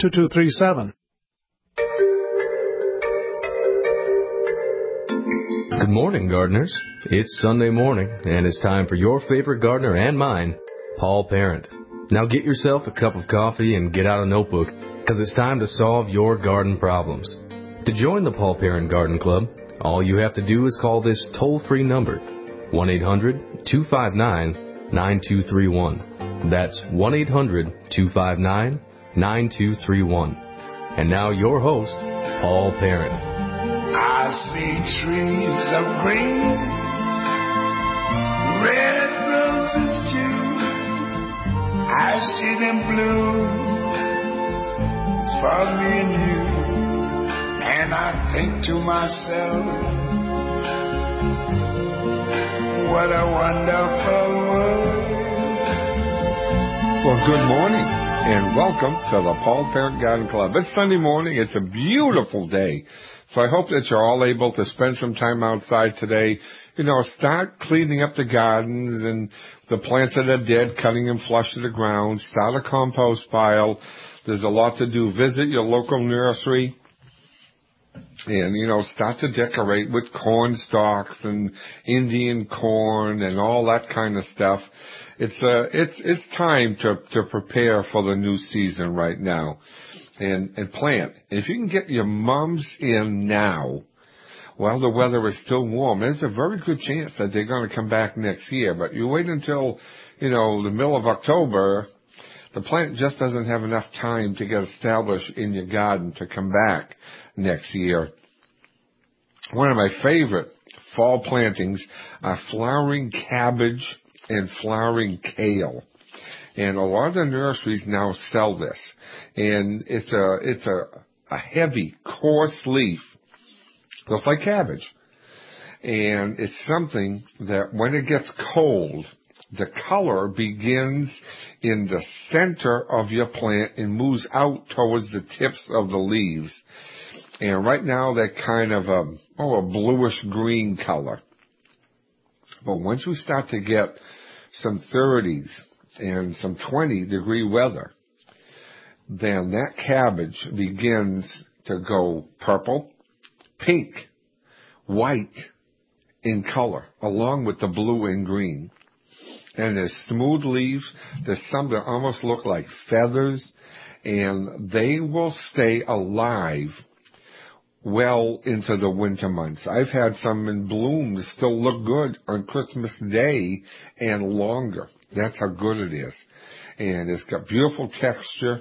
2237. Good morning, gardeners. It's Sunday morning, and it's time for your favorite gardener and mine, Paul Parent. Now get yourself a cup of coffee and get out a notebook, because it's time to solve your garden problems. To join the Paul Parent Garden Club, all you have to do is call this toll-free number, 1-800-259-9231. That's 1-800-259-9231. And now your host, Paul Parent. I see trees of green, red roses too. I see them bloom for me and you. And I think to myself, what a wonderful world. Well, good morning and welcome to the Paul Parent Garden Club. It's Sunday morning. It's a beautiful day. So I hope that you're all able to spend some time outside today. Start cleaning up the gardens and the plants that are dead, cutting them flush to the ground. Start a compost pile. There's a lot to do. Visit your local nursery and, start to decorate with corn stalks and Indian corn and all that kind of stuff. It's time to prepare for the new season right now. And plant. If you can get your mums in now, while the weather is still warm, there's a very good chance that they're going to come back next year. But you wait until, the middle of October, the plant just doesn't have enough time to get established in your garden to come back next year. One of my favorite fall plantings are flowering cabbage and flowering kale. And a lot of the nurseries now sell this. And it's a heavy, coarse leaf, just like cabbage. And it's something that when it gets cold, the color begins in the center of your plant and moves out towards the tips of the leaves. And right now they're kind of a bluish green color. But once you start to get some 30s and some 20-degree weather, then that cabbage begins to go purple, pink, white in color, along with the blue and green. And there's smooth leaves. There's some that almost look like feathers, and they will stay alive well into the winter months. I've had some in bloom that still look good on Christmas Day and longer. That's how good it is. And it's got beautiful texture,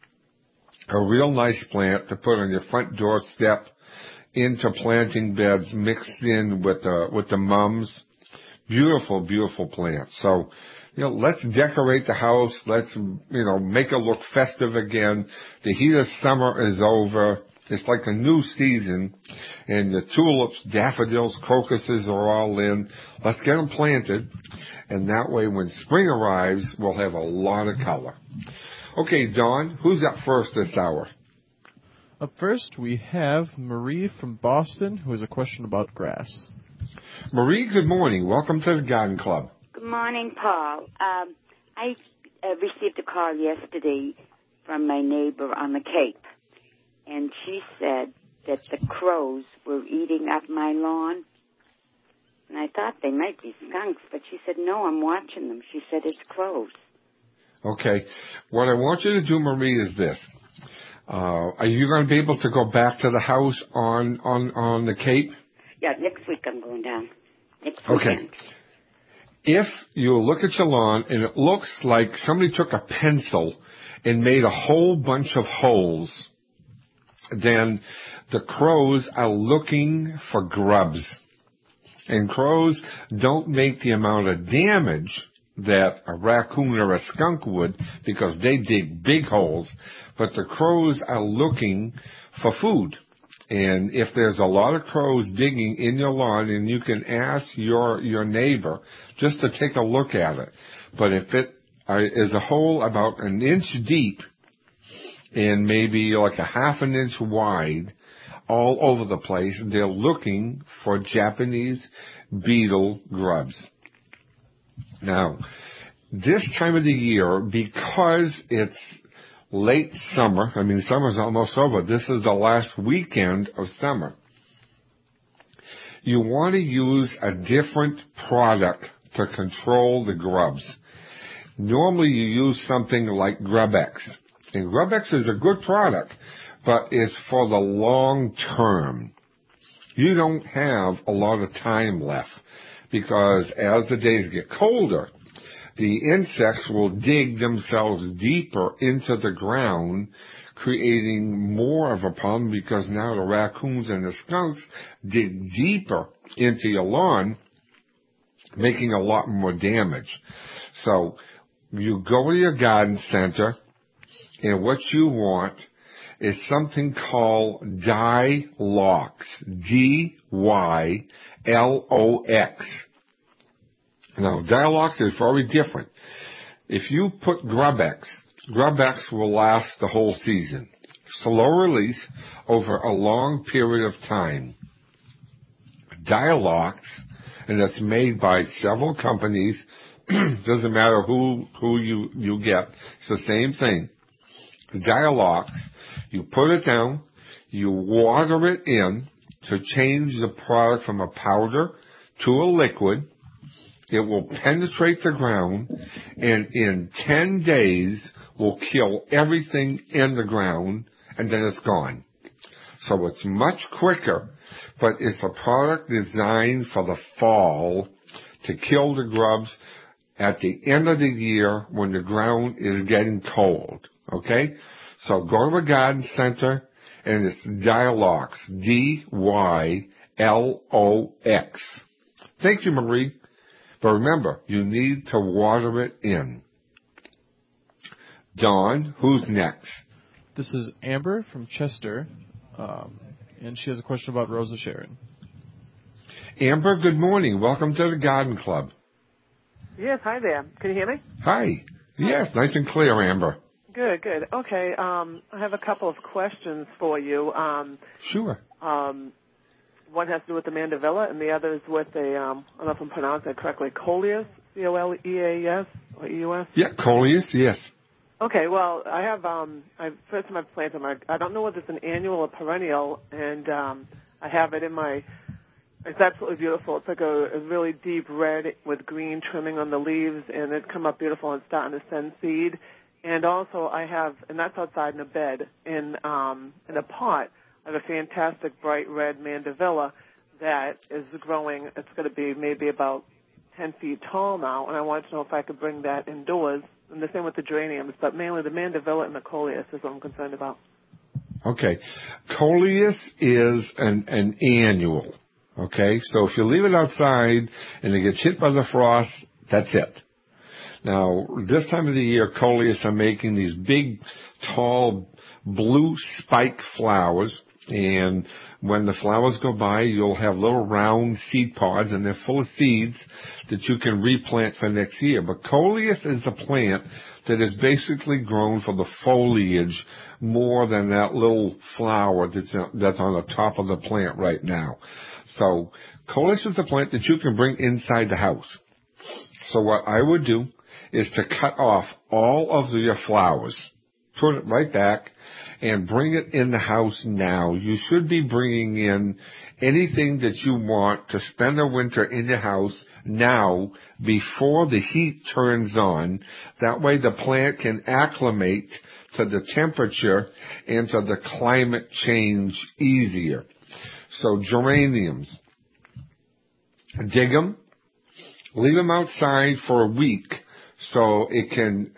a real nice plant to put on your front doorstep, into planting beds mixed in with the mums. Beautiful, beautiful plant. So, let's decorate the house. Let's, make it look festive again. The heat of summer is over. It's like a new season, and the tulips, daffodils, crocuses are all in. Let's get them planted, and that way when spring arrives, we'll have a lot of color. Okay, Dawn, who's up first this hour? Up first, we have Marie from Boston, who has a question about grass. Marie, good morning. Welcome to the Garden Club. Good morning, Paul. I received a call yesterday from my neighbor on the Cape. And she said that the crows were eating up my lawn. And I thought they might be skunks, but she said, no, I'm watching them. She said, it's crows. Okay. What I want you to do, Marie, is this. Are you going to be able to go back to the house on the Cape? Yeah, next week I'm going down. Next weekend. Okay. If you look at your lawn and it looks like somebody took a pencil and made a whole bunch of holes, then the crows are looking for grubs. And crows don't make the amount of damage that a raccoon or a skunk would, because they dig big holes, but the crows are looking for food. And if there's a lot of crows digging in your lawn, and you can ask your neighbor just to take a look at it. But if it is a hole about an inch deep and maybe like a half an inch wide, all over the place, they're looking for Japanese beetle grubs. Now, this time of the year, because it's late summer. I mean, summer's almost over. This is the last weekend of summer. You want to use a different product to control the grubs. Normally you use something like GrubX. And GrubX is a good product, but it's for the long term. You don't have a lot of time left because as the days get colder, the insects will dig themselves deeper into the ground, creating more of a problem because now the raccoons and the skunks dig deeper into your lawn, making a lot more damage. So you go to your garden center, and what you want is something called Dylox, D-Y-L-O-X. Now, Dylox is very different. If you put GrubX will last the whole season. Slow release over a long period of time. Dylox, and it's made by several companies, doesn't matter who you get, it's the same thing. Dylox, you put it down, you water it in to change the product from a powder to a liquid. It will penetrate the ground, and in 10 days will kill everything in the ground, and then it's gone. So it's much quicker, but it's a product designed for the fall to kill the grubs at the end of the year when the ground is getting cold. Okay? So go to a garden center, and it's Dylox, D-Y-L-O-X. Thank you, Marie. But remember, you need to water it in. Dawn, who's next? This is Amber from Chester, and she has a question about Rosa Sharon. Amber, good morning. Welcome to the Garden Club. Yes, hi there. Can you hear me? Hi. Yes, nice and clear, Amber. Good, good. Okay, I have a couple of questions for you. Sure. One has to do with the Mandevilla, and the other is with I don't know if I'm pronouncing it correctly, Coleus, C-O-L-E-A-S, or E-U-S? Yeah, Coleus, yes. Okay, well, I have, first time I've planted them, I don't know whether it's an annual or perennial, and I have it in my, it's absolutely beautiful. It's like a really deep red with green trimming on the leaves, and it's come up beautiful and starting to send seed. And also I have, and that's outside in a bed, in a pot, I have a fantastic bright red Mandevilla that is growing. It's going to be maybe about 10 feet tall now, and I wanted to know if I could bring that indoors. And the same with the geraniums, but mainly the Mandevilla and the Coleus is what I'm concerned about. Okay. Coleus is an annual. Okay? So if you leave it outside and it gets hit by the frost, that's it. Now, this time of the year, Coleus are making these big, tall, blue spike flowers. And when the flowers go by, you'll have little round seed pods, and they're full of seeds that you can replant for next year. But Coleus is a plant that is basically grown for the foliage more than that little flower that's on the top of the plant right now. So Coleus is a plant that you can bring inside the house. So what I would do is to cut off all of your flowers, put it right back, and bring it in the house now. You should be bringing in anything that you want to spend the winter in your house now before the heat turns on. That way the plant can acclimate to the temperature and to the climate change easier. So geraniums, dig them, leave them outside for a week so it can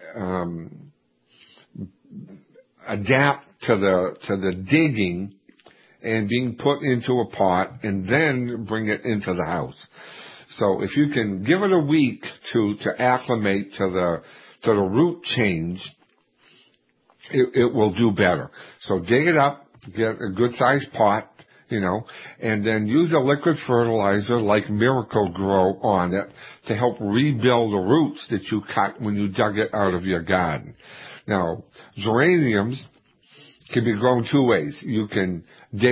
adapt to the digging and being put into a pot, and then bring it into the house. So if you can give it a week to acclimate to the root change, it will do better. So dig it up, get a good sized pot, and then use a liquid fertilizer like Miracle-Gro on it to help rebuild the roots that you cut when you dug it out of your garden. Now, geraniums can be grown two ways. You can dig them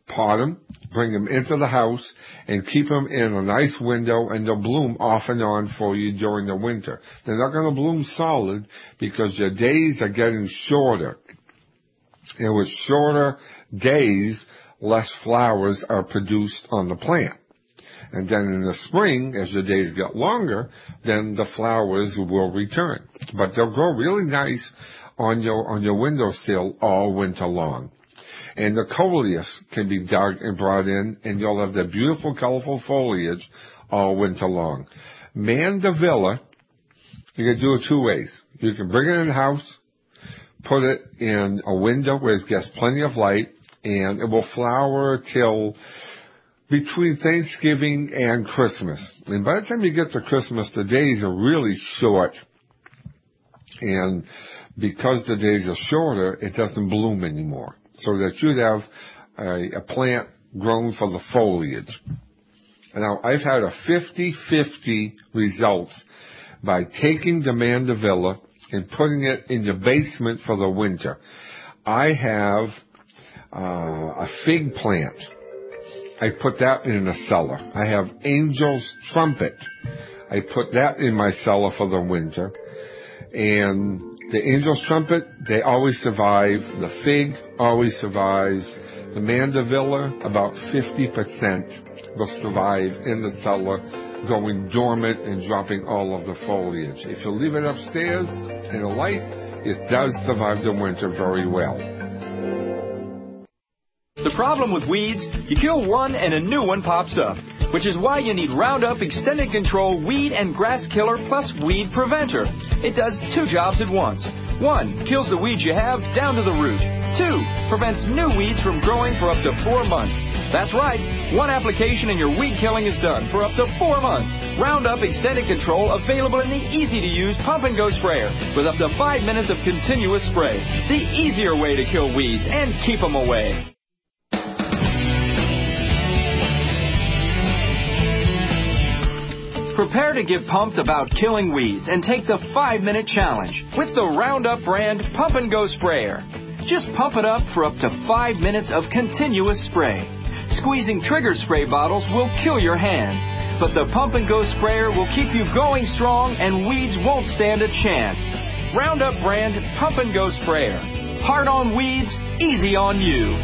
pot them, bring them into the house, and keep them in a nice window, and they'll bloom off and on for you during the winter. They're not going to bloom solid because your days are getting shorter. And with shorter days, less flowers are produced on the plant. And then in the spring, as your days get longer, then the flowers will return. But they'll grow really nice on your windowsill all winter long. And the coleus can be dug and brought in, and you'll have the beautiful, colorful foliage all winter long. Mandevilla, you can do it two ways. You can bring it in the house, put it in a window where it gets plenty of light, and it will flower till between Thanksgiving and Christmas. And by the time you get to Christmas, the days are really short. And because the days are shorter, it doesn't bloom anymore. So that you'd have a plant grown for the foliage. Now, I've had a 50-50 results by taking the Mandevilla and putting it in your basement for the winter. I have a fig plant. I put that in a cellar. I have Angel's Trumpet. I put that in my cellar for the winter. And the Angel's Trumpet, they always survive. The fig always survives. The Mandevilla, about 50% will survive in the cellar, going dormant and dropping all of the foliage. If you leave it upstairs in a light, it does survive the winter very well. The problem with weeds, you kill one and a new one pops up, which is why you need Roundup Extended Control Weed and Grass Killer plus Weed Preventer. It does two jobs at once. 1, kills the weeds you have down to the root. 2, prevents new weeds from growing for up to 4 months. That's right, one application and your weed killing is done for up to 4 months. Roundup Extended Control available in the easy-to-use pump-and-go sprayer with up to 5 minutes of continuous spray. The easier way to kill weeds and keep them away. Prepare to get pumped about killing weeds and take the 5-minute challenge with the Roundup brand Pump and Go Sprayer. Just pump it up for up to 5 minutes of continuous spray. Squeezing trigger spray bottles will kill your hands, but the Pump and Go Sprayer will keep you going strong and weeds won't stand a chance. Roundup brand Pump and Go Sprayer. Hard on weeds, easy on you.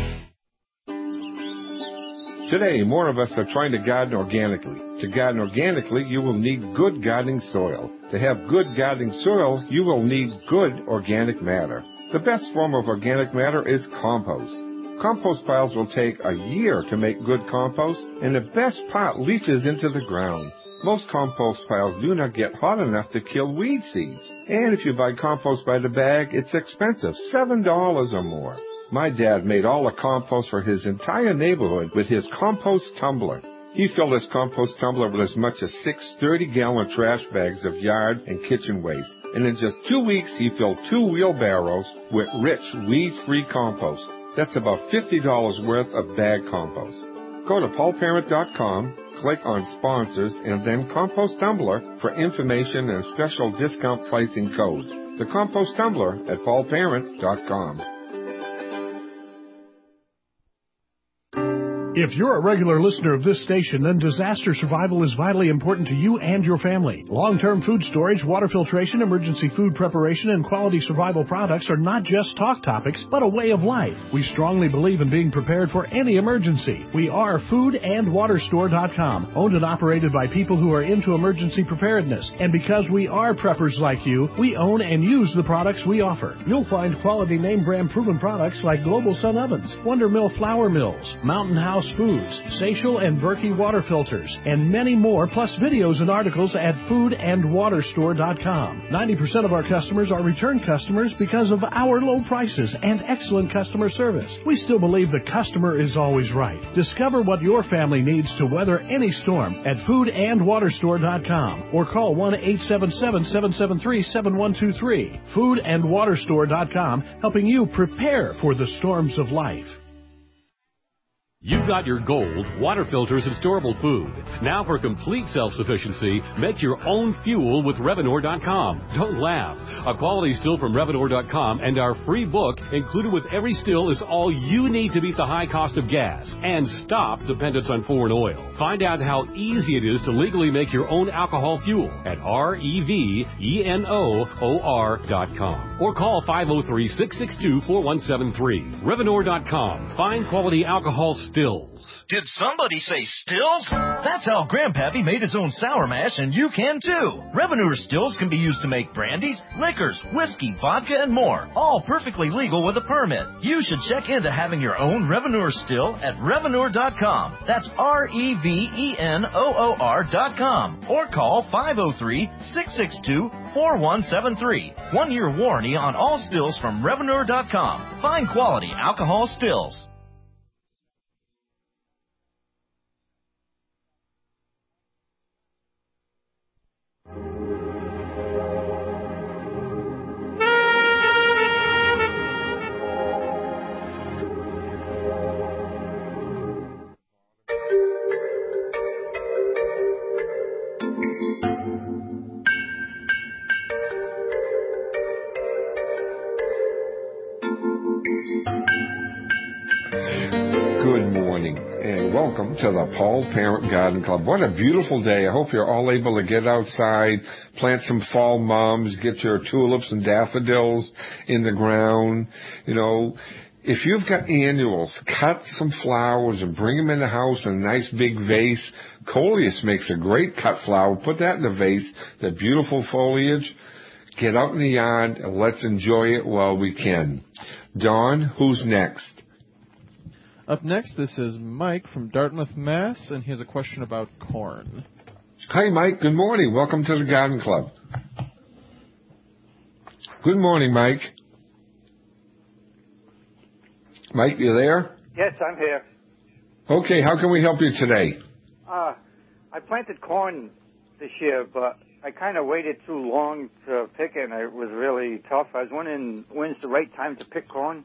Today, more of us are trying to garden organically. To garden organically, you will need good gardening soil. To have good gardening soil, you will need good organic matter. The best form of organic matter is compost. Compost piles will take a year to make good compost, and the best part leaches into the ground. Most compost piles do not get hot enough to kill weed seeds. And if you buy compost by the bag, it's expensive, $7 or more. My dad made all the compost for his entire neighborhood with his compost tumbler. He filled his compost tumbler with as much as 6 30-gallon trash bags of yard and kitchen waste. And in just 2 weeks, he filled 2 wheelbarrows with rich, weed-free compost. That's about $50 worth of bag compost. Go to paulparent.com, click on Sponsors, and then Compost Tumbler for information and special discount pricing codes. The Compost Tumbler at paulparent.com. If you're a regular listener of this station, then disaster survival is vitally important to you and your family. Long-term food storage, water filtration, emergency food preparation, and quality survival products are not just talk topics, but a way of life. We strongly believe in being prepared for any emergency. We are foodandwaterstore.com, owned and operated by people who are into emergency preparedness. And because we are preppers like you, we own and use the products we offer. You'll find quality name brand proven products like Global Sun Ovens, Wonder Mill Flour Mills, Mountain House Foods, Seychelles and Berkey water filters, and many more, plus videos and articles at foodandwaterstore.com. 90% of our customers are return customers because of our low prices and excellent customer service. We still believe the customer is always right. Discover what your family needs to weather any storm at foodandwaterstore.com or call 1-877-773-7123. Foodandwaterstore.com, helping you prepare for the storms of life. You've got your gold, water filters, and storable food. Now for complete self-sufficiency, make your own fuel with Revenor.com. Don't laugh. A quality still from Revenor.com and our free book included with every still is all you need to beat the high cost of gas and stop dependence on foreign oil. Find out how easy it is to legally make your own alcohol fuel at REVENOOR.com or call 503-662-4173. Revenor.com. Find quality alcohol stills. Did somebody say stills? That's how Grandpappy made his own sour mash, and you can too. Revenor stills can be used to make brandies, liquors, whiskey, vodka, and more. All perfectly legal with a permit. You should check into having your own Revenor still at Revenor.com. That's REVENOOR.com. Or call 503-662-4173. 1-year warranty on all stills from Revenor.com. Find quality alcohol stills. Good morning, and welcome to the Paul Parent Garden Club. What a beautiful day. I hope you're all able to get outside, plant some fall mums, get your tulips and daffodils in the ground. You know, if you've got annuals, cut some flowers and bring them in the house in a nice big vase. Coleus makes a great cut flower. Put that in the vase, that beautiful foliage. Get out in the yard and let's enjoy it while we can. Dawn, who's next? Up next, this is Mike from Dartmouth, Mass., and he has a question about corn. Hi, Mike. Good morning. Welcome to the Garden Club. Good morning, Mike. Mike, you there? Yes, I'm here. Okay, how can we help you today? I planted corn this year, but I kind of waited too long to pick it, and it was really tough. I was wondering when's the right time to pick corn?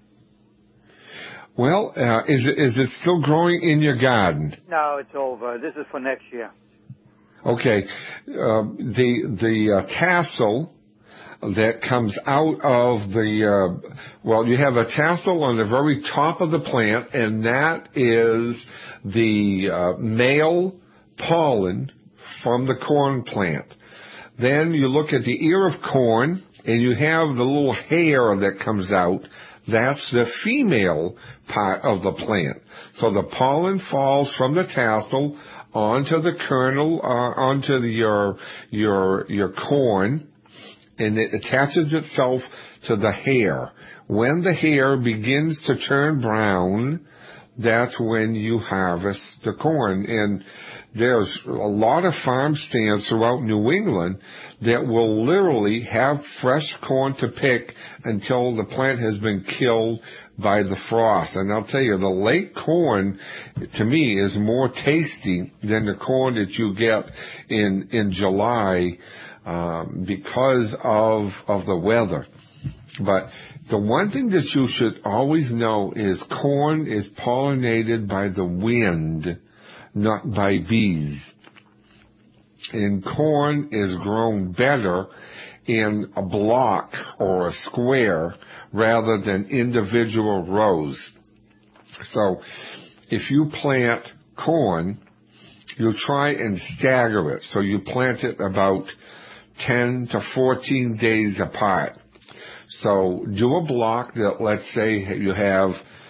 Well, is it still growing in your garden? No, it's over. This is for next year. Okay. The tassel that comes out of you have a tassel on the very top of the plant, and that is the male pollen from the corn plant. Then you look at the ear of corn, and you have the little hair that comes out. That's the female part of the plant. So the pollen falls from the tassel onto the kernel, onto your corn, and it attaches itself to the hair. When the hair begins to turn brown, that's when you harvest the corn. And there's a lot of farm stands throughout New England that will literally have fresh corn to pick until the plant has been killed by the frost. And I'll tell you, the late corn, to me, is more tasty than the corn that you get in July because of the weather. But the one thing that you should always know is corn is pollinated by the wind, not by bees. And corn is grown better in a block or a square rather than individual rows. So if you plant corn, you try and stagger it. So you plant it about 10 to 14 days apart. So do a block that, let's say you have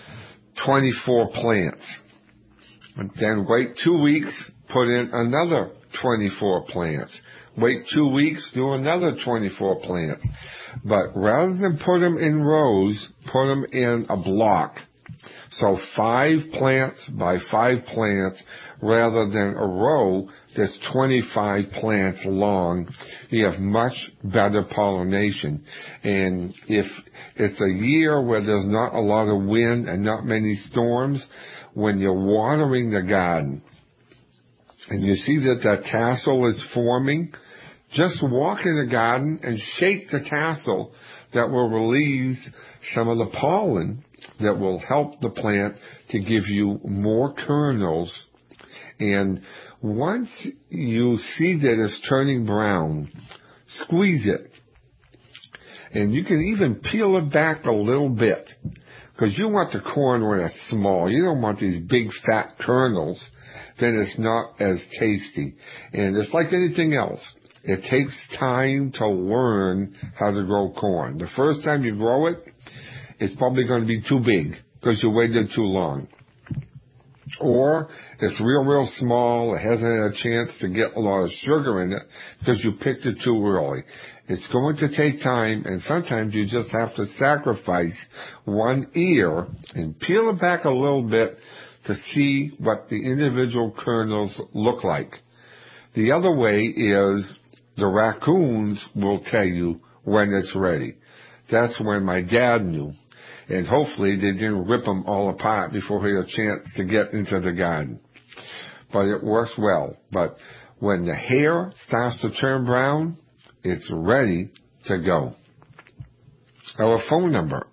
24 plants. And then wait 2 weeks, put in another 24 plants. Wait 2 weeks, do another 24 plants. But rather than put them in rows, put them in a block. So 5 plants by 5 plants rather than a row that's 25 plants long. You have much better pollination. And if it's a year where there's not a lot of wind and not many storms, when you're watering the garden and you see that tassel is forming, just walk in the garden and shake the tassel. That will release some of the pollen that will help the plant to give you more kernels. And once you see that it's turning brown, squeeze it. And you can even peel it back a little bit, because you want the corn when it's small. You don't want these big fat kernels. Then it's not as tasty. And it's like anything else. It takes time to learn how to grow corn. The first time you grow it, it's probably going to be too big because you waited too long. Or it's real small. It hasn't had a chance to get a lot of sugar in it because you picked it too early. It's going to take time, and sometimes you just have to sacrifice one ear and peel it back a little bit to see what the individual kernels look like. The other way is the raccoons will tell you when it's ready. That's when my dad knew. And hopefully they didn't rip them all apart before he had a chance to get into the garden. But it works well. But when the hair starts to turn brown, it's ready to go. Our phone number,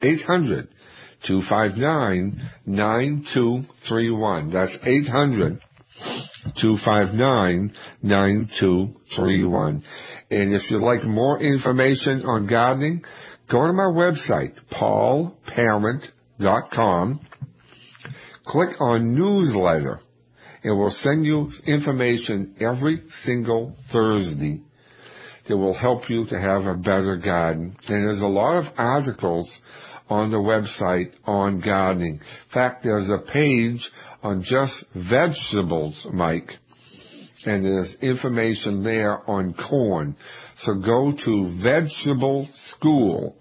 800-259-9231. That's 800-259-9231. And if you'd like more information on gardening, go to my website, paulparent.com. Click on newsletter. It will send you information every single Thursday that will help you to have a better garden. And there's a lot of articles on the website on gardening. In fact, there's a page on just vegetables, Mike, and there's information there on corn. So go to Vegetable School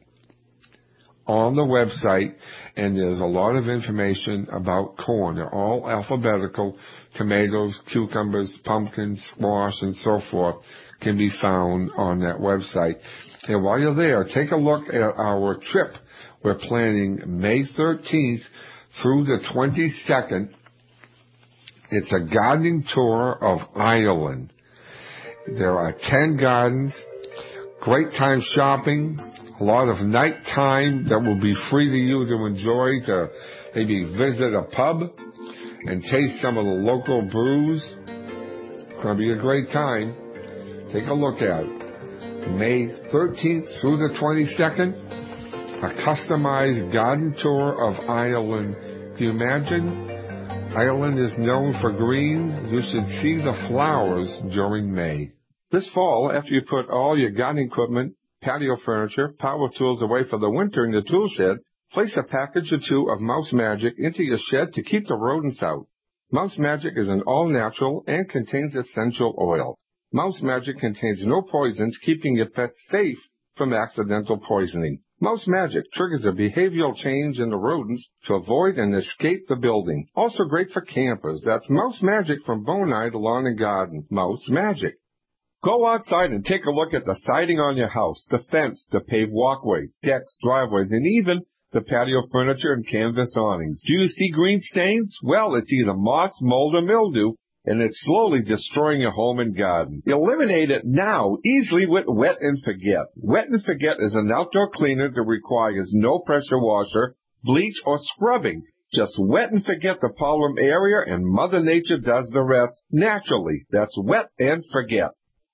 on the website, and there's a lot of information about corn. They're all alphabetical. Tomatoes, cucumbers, pumpkins, squash, and so forth can be found on that website. And while you're there, take a look at our trip. We're planning May 13th through the 22nd. It's a gardening tour of Ireland. There are 10 gardens, great time shopping, a lot of night time that will be free to you to enjoy, to maybe visit a pub and taste some of the local brews. It's going to be a great time. Take a look at it. May 13th through the 22nd, a customized garden tour of Ireland. Can you imagine? Ireland is known for green. You should see the flowers during May. This fall, after you put all your gardening equipment, patio furniture, power tools away for the winter in the tool shed, place a package or two of Mouse Magic into your shed to keep the rodents out. Mouse Magic is an all-natural and contains essential oil. Mouse Magic contains no poisons, keeping your pets safe from accidental poisoning. Mouse Magic triggers a behavioral change in the rodents to avoid and escape the building. Also great for campers. That's Mouse Magic from Bonide Lawn and Garden. Mouse Magic. Go outside and take a look at the siding on your house, the fence, the paved walkways, decks, driveways, and even the patio furniture and canvas awnings. Do you see green stains? Well, it's either moss, mold, or mildew, and it's slowly destroying your home and garden. Eliminate it now, easily with Wet and Forget. Wet and Forget is an outdoor cleaner that requires no pressure washer, bleach, or scrubbing. Just wet and forget the problem area, and Mother Nature does the rest naturally. That's Wet and Forget.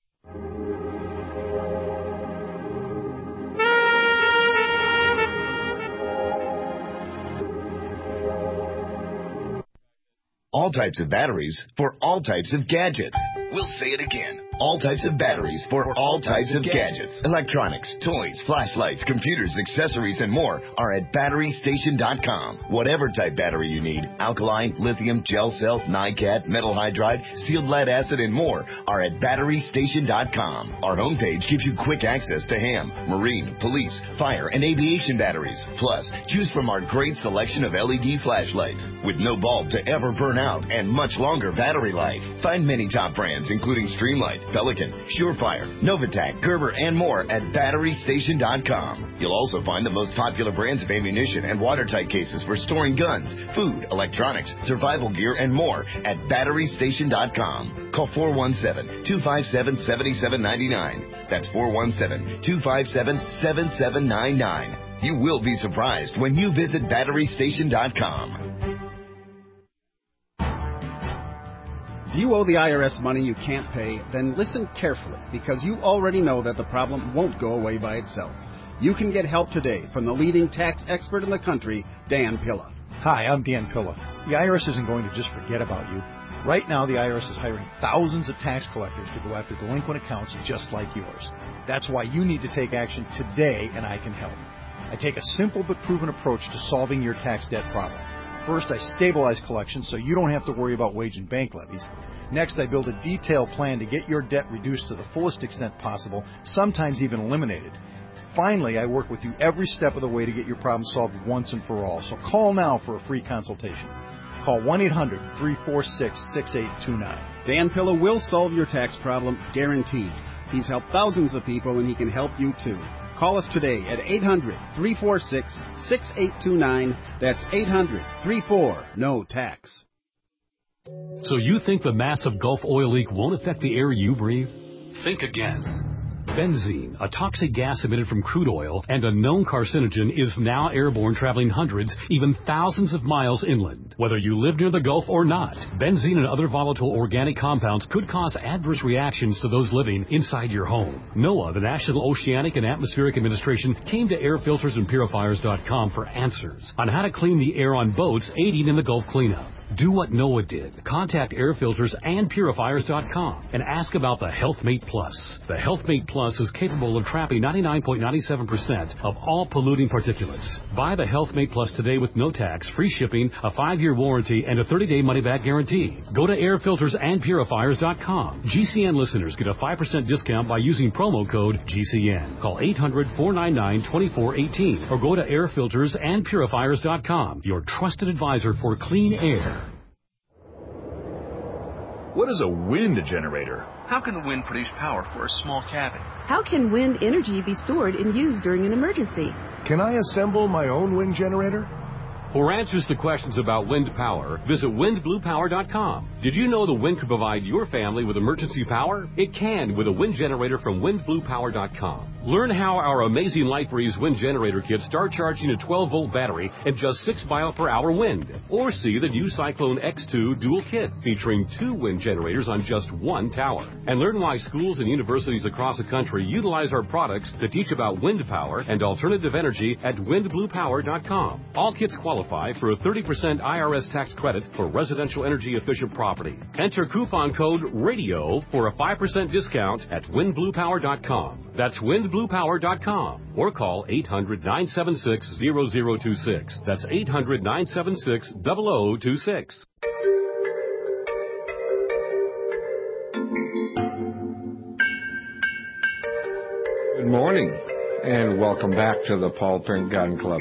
All types of batteries for all types of gadgets. We'll say it again. All types of batteries for all types of gadgets. Electronics, toys, flashlights, computers, accessories, and more are at BatteryStation.com. Whatever type battery you need, alkaline, lithium, gel cell, NiCad, metal hydride, sealed lead acid, and more are at BatteryStation.com. Our homepage gives you quick access to ham, marine, police, fire, and aviation batteries. Plus, choose from our great selection of LED flashlights with no bulb to ever burn out and much longer battery life. Find many top brands including Streamlight, Pelican, Surefire, Novitec, Gerber, and more at BatteryStation.com. You'll also find the most popular brands of ammunition and watertight cases for storing guns, food, electronics, survival gear, and more at BatteryStation.com. Call 417-257-7799. That's 417-257-7799. You will be surprised when you visit BatteryStation.com. If you owe the IRS money you can't pay, then listen carefully, because you already know that the problem won't go away by itself. You can get help today from the leading tax expert in the country, Dan Pilla. Hi, I'm Dan Pilla. The IRS isn't going to just forget about you. Right now, the IRS is hiring thousands of tax collectors to go after delinquent accounts just like yours. That's why you need to take action today, and I can help. I take a simple but proven approach to solving your tax debt problem. First, I stabilize collections so you don't have to worry about wage and bank levies. Next, I build a detailed plan to get your debt reduced to the fullest extent possible, sometimes even eliminated. Finally, I work with you every step of the way to get your problem solved once and for all. So call now for a free consultation. Call 1-800-346-6829. Dan Pilla will solve your tax problem, guaranteed. He's helped thousands of people, and he can help you too. Call us today at 800-346-6829. That's 800-34-NO-TAX. So you think the massive Gulf oil leak won't affect the air you breathe? Think again. Benzene, a toxic gas emitted from crude oil and a known carcinogen, is now airborne, traveling hundreds, even thousands of miles inland. Whether you live near the Gulf or not, benzene and other volatile organic compounds could cause adverse reactions to those living inside your home. NOAA, the National Oceanic and Atmospheric Administration, came to airfiltersandpurifiers.com for answers on how to clean the air on boats aiding in the Gulf cleanup. Do what NOAA did. Contact airfiltersandpurifiers.com and ask about the HealthMate Plus. The HealthMate Plus is capable of trapping 99.97% of all polluting particulates. Buy the HealthMate Plus today with no tax, free shipping, a 5-year warranty, and a 30-day money-back guarantee. Go to airfiltersandpurifiers.com. GCN listeners get a 5% discount by using promo code GCN. Call 800-499-2418 or go to airfiltersandpurifiers.com, your trusted advisor for clean air. What is a wind generator? How can the wind produce power for a small cabin? How can wind energy be stored and used during an emergency? Can I assemble my own wind generator? For answers to questions about wind power, visit windbluepower.com. Did you know the wind could provide your family with emergency power? It can with a wind generator from windbluepower.com. Learn how our amazing LightBreeze wind generator kits start charging a 12-volt battery at just 6 mile-per-hour wind. Or see the new Cyclone X2 dual kit featuring 2 wind generators on just 1 tower. And learn why schools and universities across the country utilize our products to teach about wind power and alternative energy at windbluepower.com. All kits qualify for a 30% IRS tax credit for residential energy efficient property. Enter coupon code RADIO for a 5% discount at windbluepower.com. That's windbluepower.com or call 800-976-0026. That's 800-976-0026. Good morning, and welcome back to the Paul Parent Garden Club.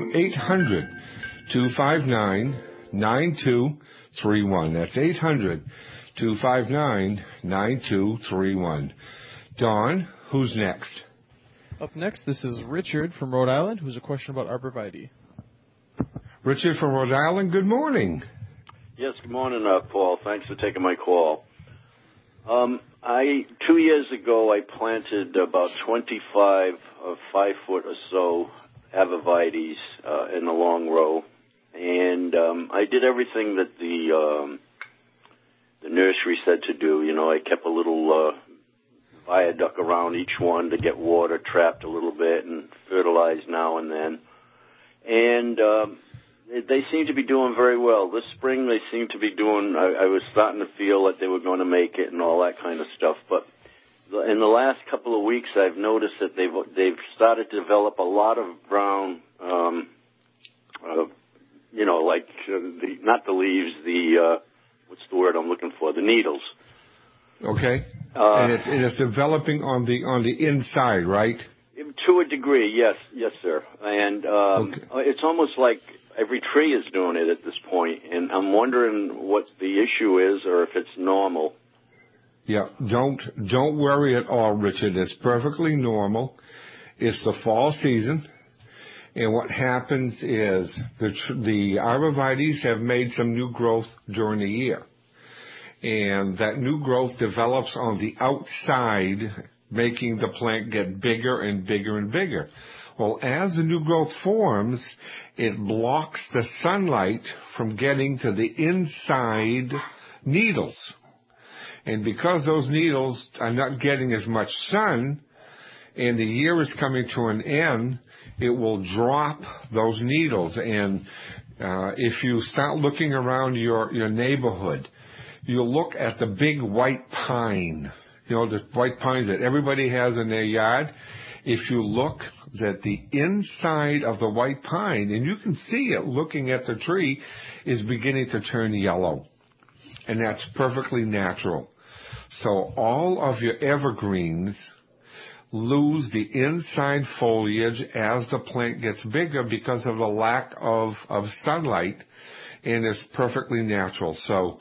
800-259-9231. That's 800-259-9231. Dawn, who's next? Up next, this is Richard from Rhode Island, who's a question about arborvitae. Richard from Rhode Island, good morning. Yes, good morning, Paul. Thanks for taking my call. 2 years ago, I planted about 25 5-foot or so arborvitaes in a long row, and I did everything that the nursery said to do. You know, I kept a little viaduct around each one to get water trapped a little bit and fertilized now and then. And they seem to be doing very well. This spring they seem to be doing, I was starting to feel that they were going to make it and all that kind of stuff. But in the last couple of weeks I've noticed that they've started to develop a lot of brown, not the leaves, what's the word I'm looking for, the needles. Okay. And it is developing on the inside, right? To a degree, yes, sir. And It's almost like every tree is doing it at this point, and I'm wondering what the issue is, or if it's normal. Yeah, don't worry at all, Richard. It's perfectly normal. It's the fall season, and what happens is the arborvitaes have made some new growth during the year. And that new growth develops on the outside, making the plant get bigger and bigger and bigger. Well, as the new growth forms, it blocks the sunlight from getting to the inside needles. And because those needles are not getting as much sun, and the year is coming to an end, it will drop those needles. And if you start looking around your neighborhood, you'll look at the big white pine, the white pines that everybody has in their yard. If you look at the inside of the white pine, and you can see it looking at the tree, is beginning to turn yellow. And that's perfectly natural. So all of your evergreens lose the inside foliage as the plant gets bigger because of the lack of sunlight, and it's perfectly natural. So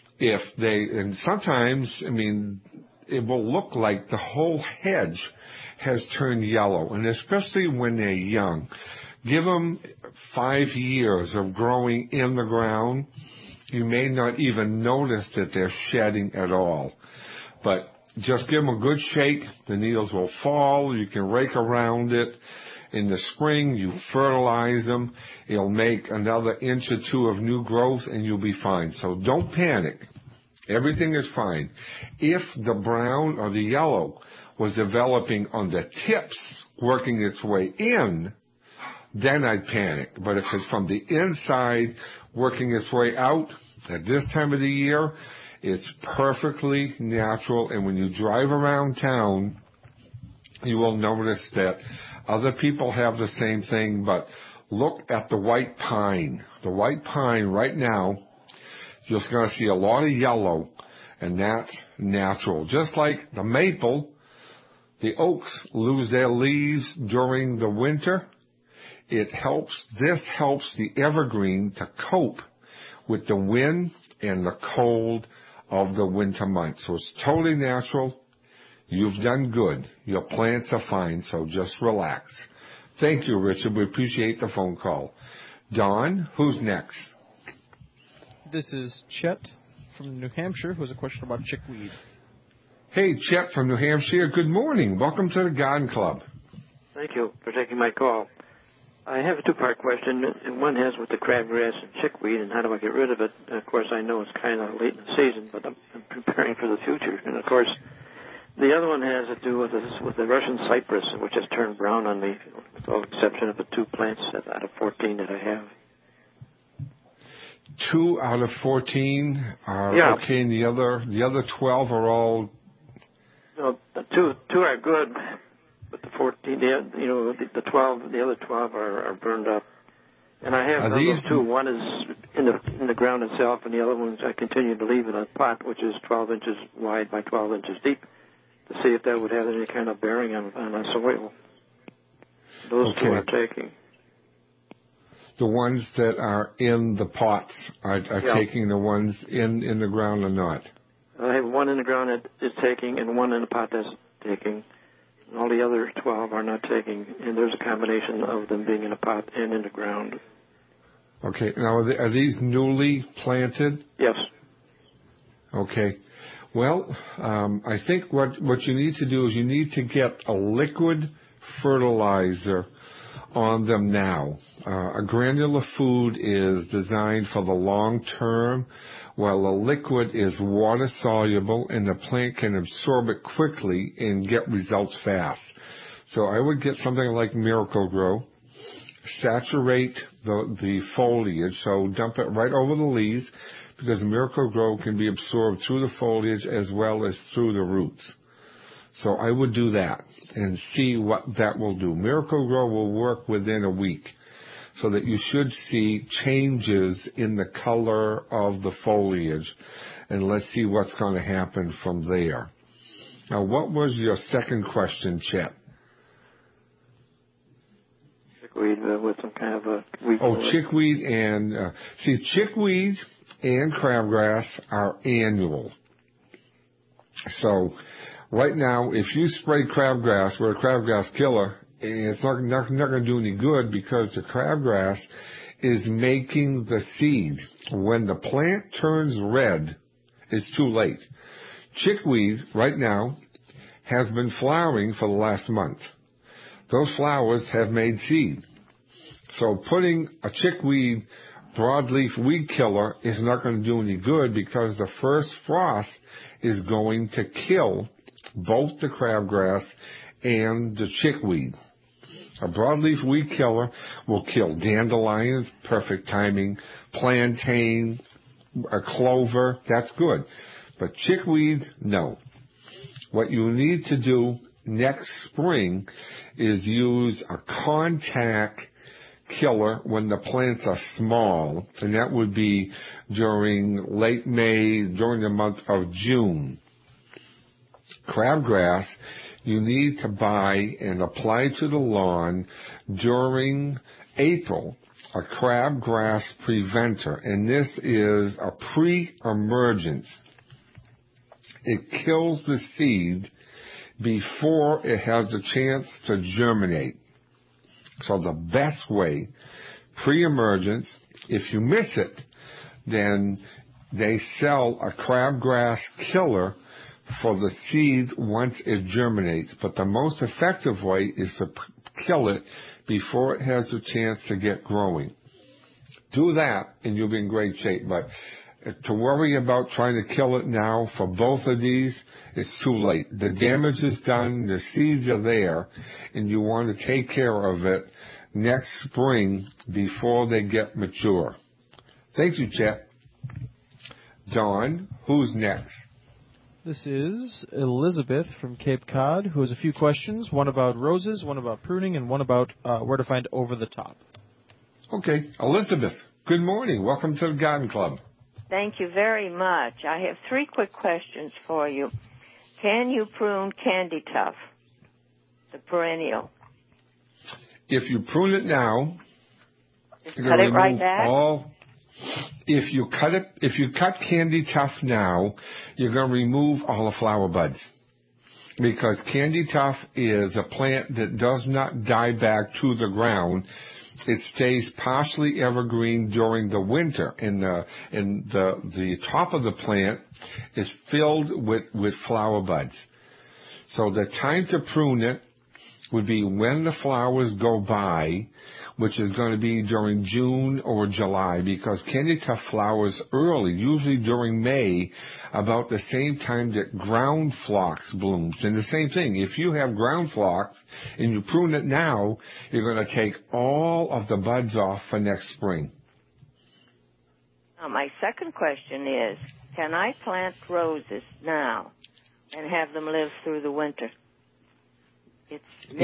and sometimes, it will look like the whole hedge has turned yellow, and especially when they're young. Give them 5 years of growing in the ground. You may not even notice that they're shedding at all. But just give them a good shake. The needles will fall. You can rake around it. In the spring, you fertilize them. It'll make another inch or 2 of new growth, and you'll be fine. So don't panic. Everything is fine. If the brown or the yellow was developing on the tips, working its way in, then I'd panic. But if it's from the inside, working its way out, at this time of the year, it's perfectly natural. And when you drive around town, you will notice that other people have the same thing. But look at the white pine. The white pine right now, you're going to see a lot of yellow, and that's natural. Just like the maple, the oaks lose their leaves during the winter. This helps the evergreen to cope with the wind and the cold of the winter months. So it's totally natural. You've done good. Your plants are fine, so just relax. Thank you, Richard. We appreciate the phone call. Don, who's next? This is Chet from New Hampshire, who has a question about chickweed. Hey, Chet from New Hampshire. Good morning. Welcome to the Garden Club. Thank you for taking my call. I have a two-part question, and one has with the crabgrass and chickweed, and how do I get rid of it? Of course, I know it's kind of late in the season, but I'm preparing for the future. And, of course, the other one has to do with the Russian cypress, which has turned brown on me, with the exception of the 2 plants out of 14 that I have. 2 out of 14 are okay, and the other 12 are all... No, the two are good, but the 14, the 12, the other 12 are burned up. And I have those 2. One is in the ground itself, and the other ones I continue to leave in a pot, which is 12 inches wide by 12 inches deep, to see if that would have any kind of bearing on the soil. Those 2 are taking. The ones that are in the pots are taking, the ones in the ground are not. I have one in the ground that is taking and one in the pot that's taking. And all the other 12 are not taking, and there's a combination of them being in a pot and in the ground. Okay. Now, are these newly planted? Yes. Okay. Well, I think what you need to do is you need to get a liquid fertilizer on them now. A granular food is designed for the long term, while a liquid is water soluble and the plant can absorb it quickly and get results fast. So I would get something like Miracle-Gro, saturate the foliage, so dump it right over the leaves, because Miracle-Gro can be absorbed through the foliage as well as through the roots. So I would do that and see what that will do. Miracle-Gro will work within a week, so that you should see changes in the color of the foliage. And let's see what's going to happen from there. Now, what was your second question, Chet? Chickweed with some kind of a weed. Oh, chickweed and... chickweed and crabgrass are annual. So... right now, if you spray crabgrass with a crabgrass killer, it's not going to do any good, because the crabgrass is making the seed. When the plant turns red, it's too late. Chickweed, right now, has been flowering for the last month. those flowers have made seed. So putting a chickweed broadleaf weed killer is not going to do any good because the first frost is going to kill both the crabgrass and the chickweed. A broadleaf weed killer will kill dandelions, perfect timing, plantain, a clover, that's good. But chickweed, no. What you need to do next spring is use a contact killer when the plants are small, and that would be during late May, during the month of June. Crabgrass, you need to buy and apply to the lawn during April a crabgrass preventer, and this is a pre-emergence. It kills the seed before it has a chance to germinate. So the best way, pre-emergence, if you miss it, then they sell a crabgrass killer for the seed once it germinates. But the most effective way is to kill it before it has a chance to get growing. Do that and you'll be in great shape. But to worry about trying to kill it now for both of these, it's too late. The damage is done, the seeds are there, and you want to take care of it next spring before they get mature. Thank you, Chet. Dawn, who's next? This is Elizabeth from Cape Cod, who has a few questions, one about roses, one about pruning, and one about where to find Over the Top. Okay, Elizabeth, good morning. Welcome to the Garden Club. Thank you very much. I have 3 quick questions for you. Can you prune Candy Tuft, the perennial? If you prune it now, cut it right back? If you cut Candy Tuft now, you're going to remove all the flower buds. Because Candy Tuft is a plant that does not die back to the ground. It stays partially evergreen during the winter, and the top of the plant is filled with flower buds. So the time to prune it would be when the flowers go by, which is going to be during June or July, because Candy Tuft flowers early, usually during May, about the same time that ground phlox blooms. And the same thing, if you have ground phlox and you prune it now, you're going to take all of the buds off for next spring. Now, my second question is, can I plant roses now and have them live through the winter? It's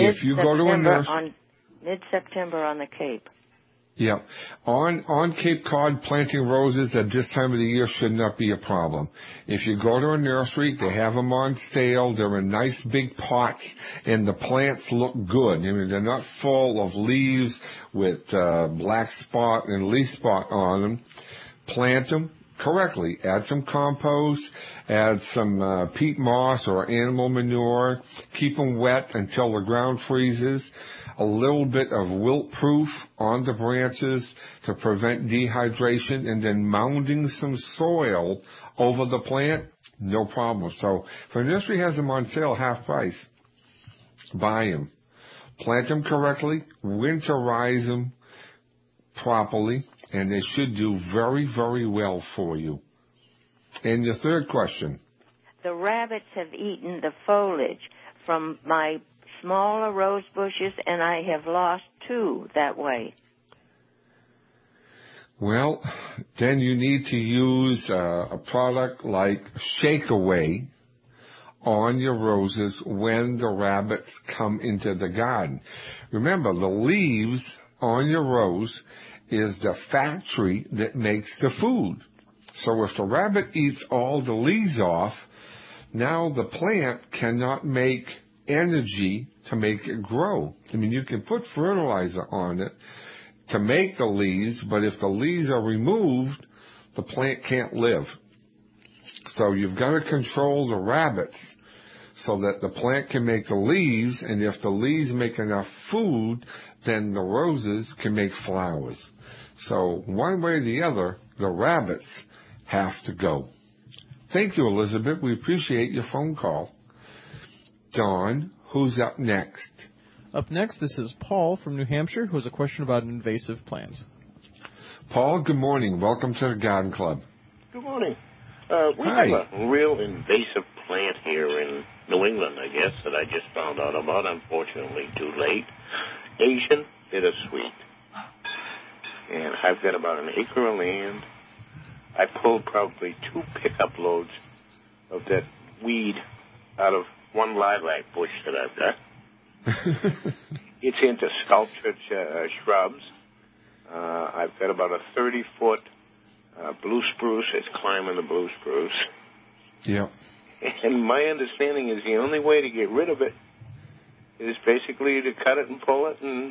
mid-September on the Cape. Yeah. On Cape Cod, planting roses at this time of the year should not be a problem. If you go to a nursery, they have them on sale. They're in nice big pots, and the plants look good. I mean, they're not full of leaves with black spot and leaf spot on them. Plant them correctly. Add some compost, add some peat moss or animal manure. Keep them wet until the ground freezes. A little bit of wilt-proof on the branches to prevent dehydration, and then mounding some soil over the plant, no problem. So if a nursery has them on sale half price, buy them. Plant them correctly, winterize them properly, and they should do very, very well for you. And your third question? The rabbits have eaten the foliage from my smaller rose bushes, and I have lost 2 that way. Well, then you need to use a product like Shake Away on your roses when the rabbits come into the garden. Remember, the leaves on your rose is the factory that makes the food. So if the rabbit eats all the leaves off, now the plant cannot make energy to make it grow. I mean, you can put fertilizer on it to make the leaves, but if the leaves are removed, the plant can't live. So you've got to control the rabbits so that the plant can make the leaves, and if the leaves make enough food, then the roses can make flowers. So one way or the other, the rabbits have to go. Thank you, Elizabeth. We appreciate your phone call. Dawn, who's up next? Up next, this is Paul from New Hampshire, who has a question about invasive plants. Paul, good morning. Welcome to the Garden Club. Good morning. We have a real invasive plant here in New England, I guess, that I just found out about, unfortunately too late. Asian bittersweet. And I've got about an acre of land. I pulled probably 2 pickup loads of that weed out of one lilac bush that I've got. It's into sculptured shrubs. I've got about a 30-foot blue spruce. It's climbing the blue spruce. Yeah. And my understanding is the only way to get rid of it is basically to cut it and pull it and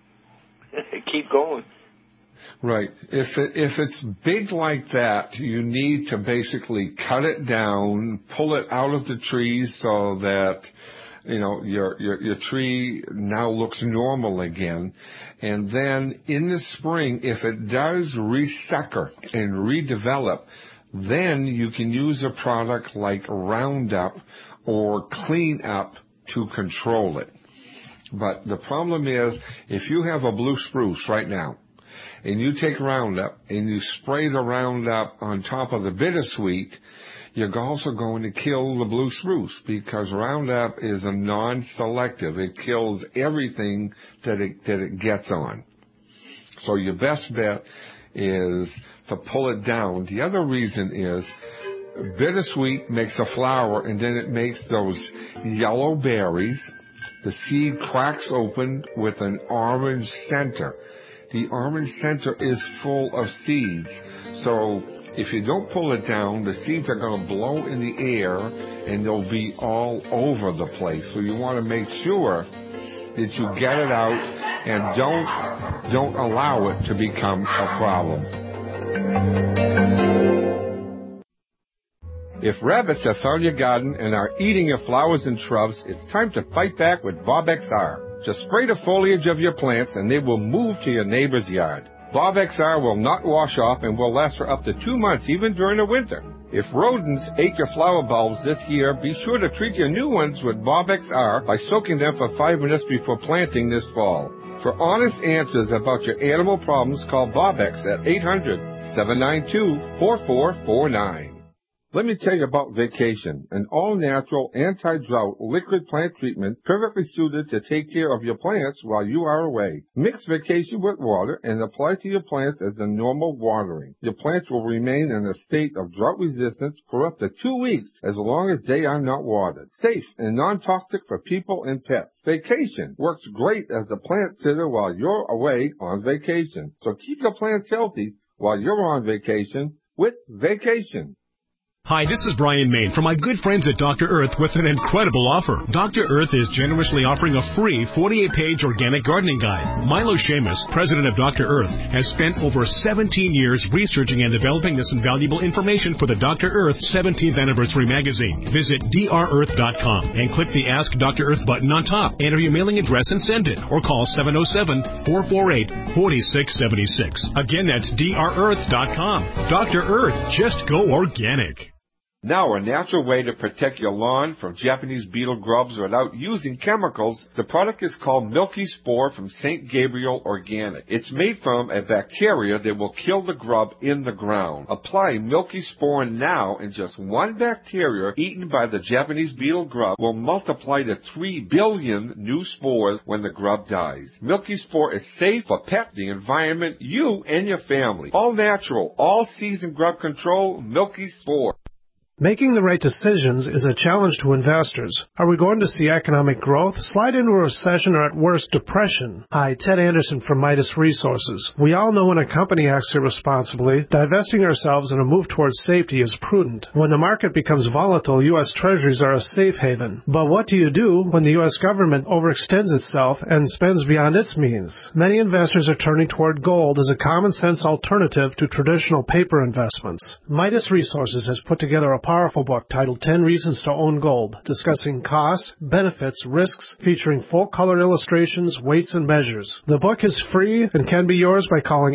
keep going. Right. If it's big like that, you need to basically cut it down, pull it out of the trees so that, you know, your tree now looks normal again. And then in the spring, if it does resucker and redevelop, then you can use a product like Roundup or Clean Up to control it. But the problem is, if you have a blue spruce right now, and you take Roundup and you spray the Roundup on top of the bittersweet, you're also going to kill the blue spruce because Roundup is a non-selective. It kills everything that it gets on. So your best bet is to pull it down. The other reason is bittersweet makes a flower and then it makes those yellow berries. The seed cracks open with an orange center. The orange center is full of seeds. So if you don't pull it down, the seeds are going to blow in the air and they'll be all over the place. So you want to make sure that you get it out and don't allow it to become a problem. If rabbits have found your garden and are eating your flowers and shrubs, it's time to fight back with Bob XR. Just spray the foliage of your plants and they will move to your neighbor's yard. Bob XR will not wash off and will last for up to 2 months, even during the winter. If rodents ate your flower bulbs this year, be sure to treat your new ones with Bob XR by soaking them for 5 minutes before planting this fall. For honest answers about your animal problems, call Bob X at 800-792-4449. Let me tell you about Vacation, an all-natural, anti-drought liquid plant treatment perfectly suited to take care of your plants while you are away. Mix Vacation with water and apply to your plants as a normal watering. Your plants will remain in a state of drought resistance for up to 2 weeks as long as they are not watered. Safe and non-toxic for people and pets. Vacation works great as a plant sitter while you're away on vacation. So keep your plants healthy while you're on vacation with Vacation. Hi, this is Brian Main from my good friends at Dr. Earth with an incredible offer. Dr. Earth is generously offering a free 48-page organic gardening guide. Milo Seamus, president of Dr. Earth, has spent over 17 years researching and developing this invaluable information for the Dr. Earth 17th Anniversary magazine. Visit drearth.com and click the Ask Dr. Earth button on top. Enter your mailing address and send it, or call 707-448-4676. Again, that's drearth.com. Dr. Earth, just go organic. Now, a natural way to protect your lawn from Japanese beetle grubs without using chemicals. The product is called Milky Spore from St. Gabriel Organic. It's made from a bacteria that will kill the grub in the ground. Apply Milky Spore now, and just one bacteria eaten by the Japanese beetle grub will multiply to 3 billion new spores when the grub dies. Milky Spore is safe for pet, the environment, you, and your family. All natural, all season grub control, Milky Spore. Making the right decisions is a challenge to investors. Are we going to see economic growth, slide into a recession, or at worst, depression? Hi, Ted Anderson from Midas Resources. We all know when a company acts irresponsibly, divesting ourselves in a move towards safety is prudent. When the market becomes volatile, U.S. Treasuries are a safe haven. But what do you do when the U.S. government overextends itself and spends beyond its means? Many investors are turning toward gold as a common-sense alternative to traditional paper investments. Midas Resources has put together a powerful book titled 10 Reasons to Own Gold, discussing costs, benefits, risks, featuring full-color illustrations, weights, and measures. The book is free and can be yours by calling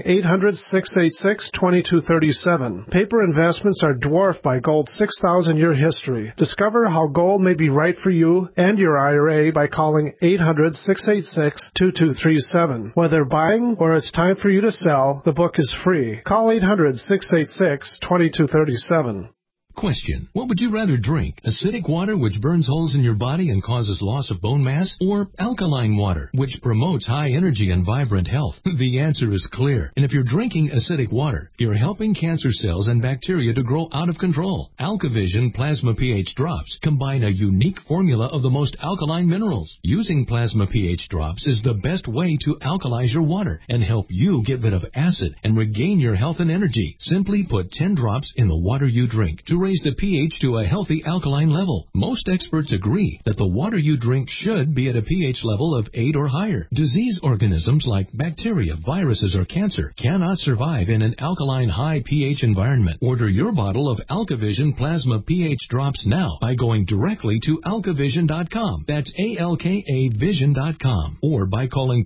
800-686-2237. Paper investments are dwarfed by gold's 6,000-year history. Discover how gold may be right for you and your IRA by calling 800-686-2237. Whether buying or it's time for you to sell, the book is free. Call 800-686-2237. Question. What would you rather drink? Acidic water, which burns holes in your body and causes loss of bone mass? Or alkaline water, which promotes high energy and vibrant health? The answer is clear. And if you're drinking acidic water, you're helping cancer cells and bacteria to grow out of control. AlkaVision Plasma pH Drops combine a unique formula of the most alkaline minerals. Using Plasma pH Drops is the best way to alkalize your water and help you get rid of acid and regain your health and energy. Simply put 10 drops in the water you drink to raise the pH to a healthy alkaline level. Most experts agree that the water you drink should be at a pH level of 8 or higher. Disease organisms like bacteria, viruses, or cancer cannot survive in an alkaline high pH environment. Order your bottle of AlkaVision Plasma pH Drops now by going directly to alkavision.com. That's ALKAvision.com. Or by calling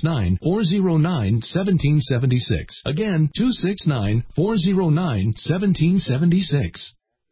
269-409-1776. Again, 269-409-1776.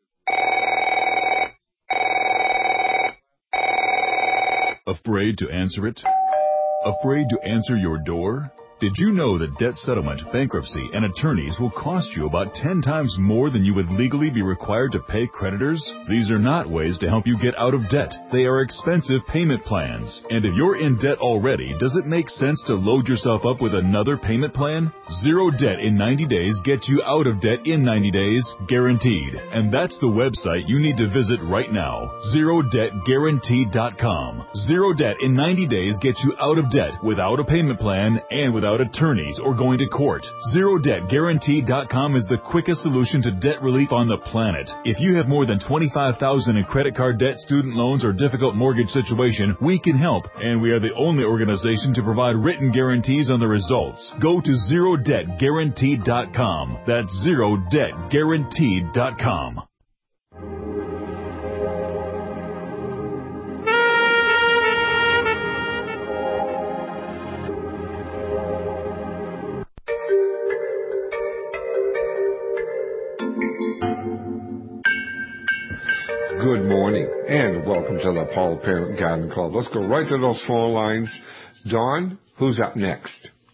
Afraid to answer it? Afraid to answer your door? Did you know that debt settlement, bankruptcy, and attorneys will cost you about 10 times more than you would legally be required to pay creditors? These are not ways to help you get out of debt. They are expensive payment plans. And if you're in debt already, does it make sense to load yourself up with another payment plan? Zero Debt in 90 Days gets you out of debt in 90 days, guaranteed. And that's the website you need to visit right now, ZeroDebtGuaranteed.com. Zero Debt in 90 Days gets you out of debt without a payment plan and without attorneys or going to court. ZeroDebtGuaranteed.com is the quickest solution to debt relief on the planet. If you have more than $25,000 in credit card debt, student loans, or difficult mortgage situation, we can help, and we are the only organization to provide written guarantees on the results. Go to ZeroDebtGuaranteed.com. That's ZeroDebtGuaranteed.com. Good morning, and welcome to the Paul Parent Garden Club. Let's go right to those phone lines. Dawn, who's up next?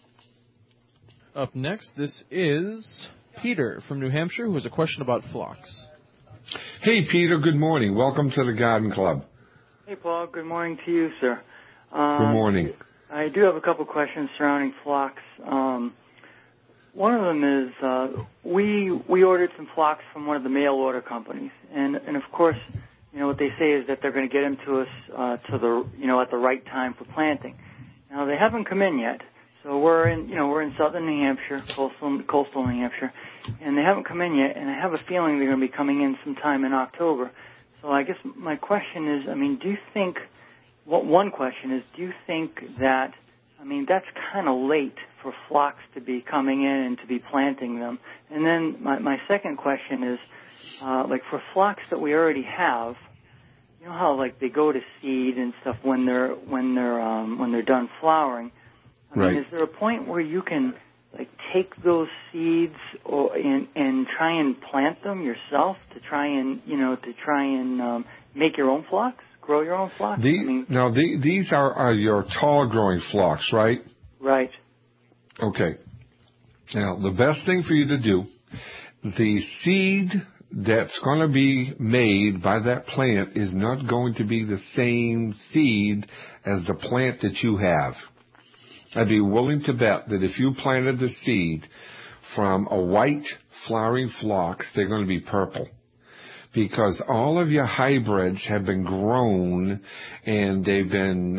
Up next, this is Peter from New Hampshire, who has a question about phlox. Hey, Peter, good morning. Welcome to the Garden Club. Hey, Paul. Good morning to you, sir. Good morning. I do have a couple questions surrounding phlox. One of them is we ordered some phlox from one of the mail order companies, and of course, you know what they say is that they're going to get them to us at the right time for planting. Now they haven't come in yet, so we're in southern New Hampshire, coastal New Hampshire, and they haven't come in yet, and I have a feeling they're going to be coming in sometime in October. So I guess my question is, do you think? One question is, do you think that? That's kind of late for phlox to be coming in and to be planting them. And then my second question is, like for phlox that we already have, you know how like they go to seed and stuff when they're done flowering. Right. Is there a point where you can like take those seeds and try and plant them yourself to try and make your own phlox? Grow your own phlox? These are your tall growing phlox, right? Right. Okay. Now, the best thing for you to do, the seed that's going to be made by that plant is not going to be the same seed as the plant that you have. I'd be willing to bet that if you planted the seed from a white flowering phlox, they're going to be purple. Because all of your hybrids have been grown and they've been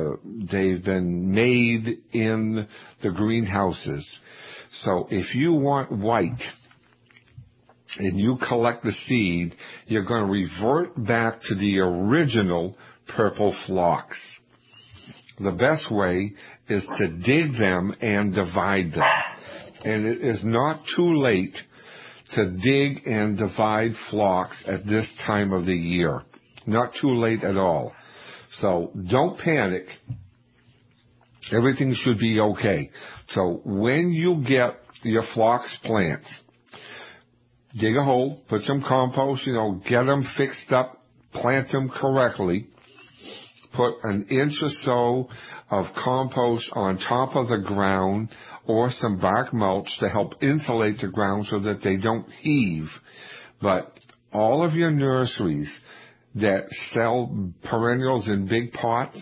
made in the greenhouses. So if you want white and you collect the seed, you're going to revert back to the original purple phlox. The best way is to dig them and divide them. And it is not too late to dig and divide phlox at this time of the year. Not too late at all. So don't panic. Everything should be okay. So when you get your phlox plants, dig a hole, put some compost, get them fixed up, plant them correctly. Put an inch or so of compost on top of the ground or some bark mulch to help insulate the ground so that they don't heave. But all of your nurseries that sell perennials in big pots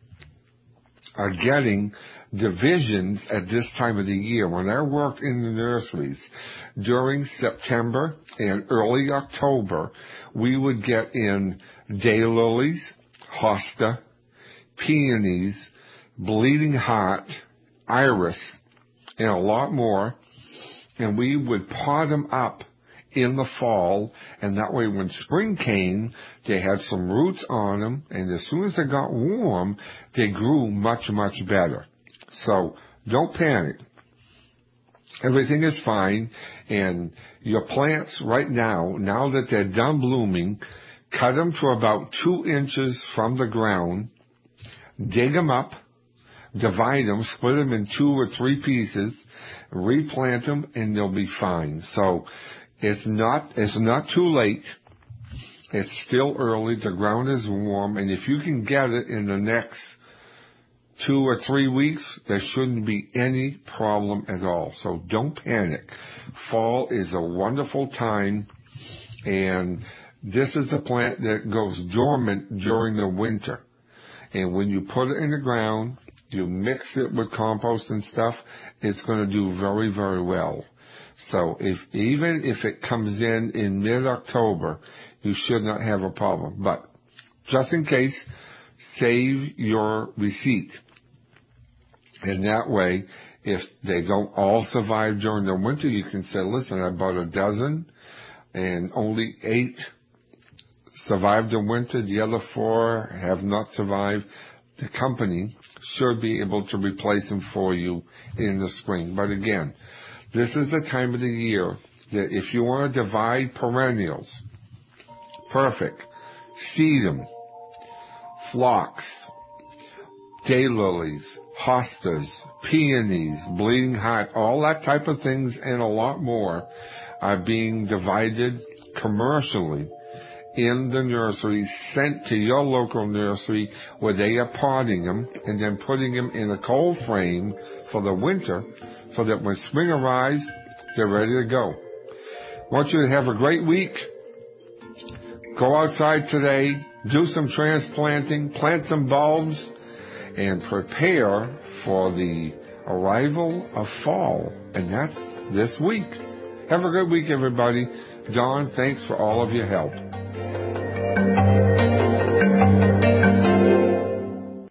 are getting divisions at this time of the year. When I worked in the nurseries during September and early October, we would get in daylilies, hosta, peonies, bleeding heart, iris, and a lot more, and we would pot them up in the fall, and that way when spring came, they had some roots on them, and as soon as they got warm, they grew much, much better. So don't panic. Everything is fine, and your plants right now that they're done blooming, cut them to about 2 inches from the ground, dig them up, divide them, split them in 2 or 3 pieces, replant them, and they'll be fine. So it's not too late. It's still early. The ground is warm, and if you can get it in the next 2 or 3 weeks, there shouldn't be any problem at all. So don't panic. Fall is a wonderful time, and this is a plant that goes dormant during the winter. And when you put it in the ground, you mix it with compost and stuff, it's going to do very, very well. So even if it comes in mid-October, you should not have a problem. But just in case, save your receipt. And that way, if they don't all survive during the winter, you can say, listen, I bought a dozen and only 8 survived the winter. The other 4 have not survived. The company should be able to replace them for you in the spring. But again, this is the time of the year that if you want to divide perennials, perfect. Sedum, phlox, daylilies, hostas, peonies, bleeding heart, all that type of things and a lot more are being divided commercially in the nursery, sent to your local nursery where they are potting them and then putting them in a cold frame for the winter so that when spring arrives, they're ready to go. I want you to have a great week. Go outside today, do some transplanting, plant some bulbs, and prepare for the arrival of fall. And that's this week. Have a good week, everybody. Don, thanks for all of your help.